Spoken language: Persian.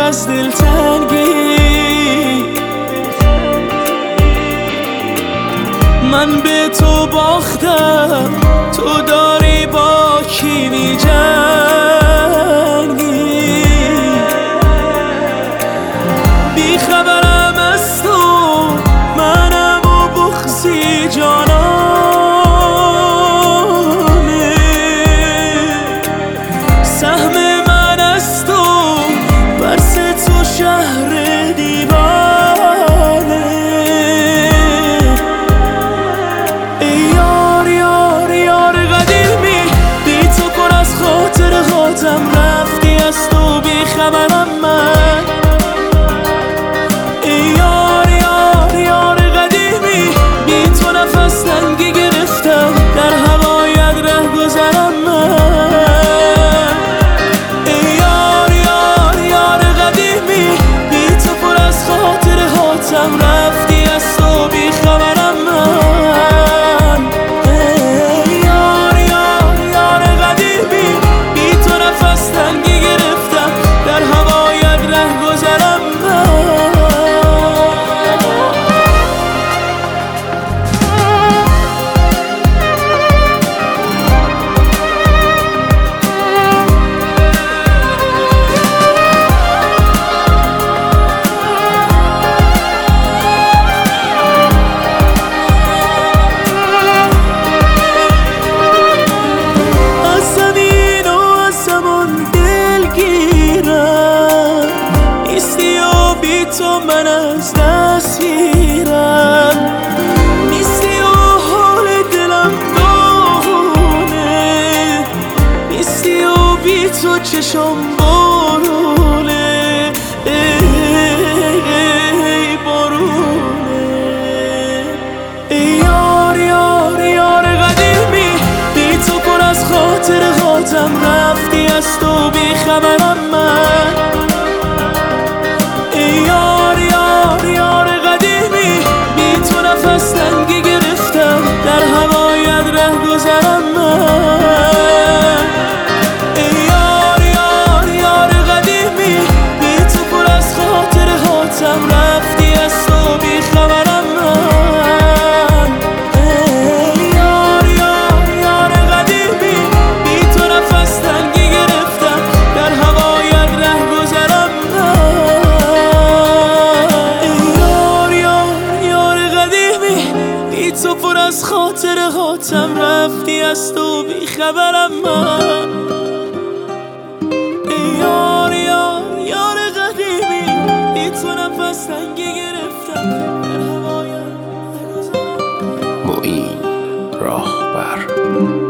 از دلتنگی. من به تو باختم، تو داری با کی می‌جنگی؟ بیخبرم از تو، منم و بغضی جانانه. سهم من از تو، برس تو شهر دیوانه. ای یار یار یار قدیمی، بی تو پر از خاطر خاطم، رفتی از تو بیخبرم من. ای یار یار یار قدیمی، بی تو نفس تنگی گرفتم، در هوایت ره گذرم من. ای یار یار یار قدیمی، بی تو پر از خاطر خاطم، رفتی از تو بیخبرم من. ای یار یار یار قدیمی، بی تو نفس تنگی گرفتم، در هوایت ره گذرم من. تو من از دست میرم، نیستی و حال دلم داغونه، نیستی و بی تو چشم بارونه. ای بارونه. ای یار یار یار قدیمی، بی تو پر از خاطر خاطم، رفتی از تو بیخبرم من. یار یار یار قدیمی، بی تو نفس تنگی گرفتم، در هوایت ره گذرم من. ای یار یار یار قدیمی، بی تو پر از خاطر خاطم، رفتی از تو بیخبرم من. ای یار یار یار قدیمی، بی تو نفس تنگی گرفتم، در هوایت ره گذرم من. تو پر از خاطر خاطم، رفتی از تو بیخبرم من. ای یار یار یار قدیمی، بی تو نفس تنگی گرفتم، در هوایت. معین راهبر.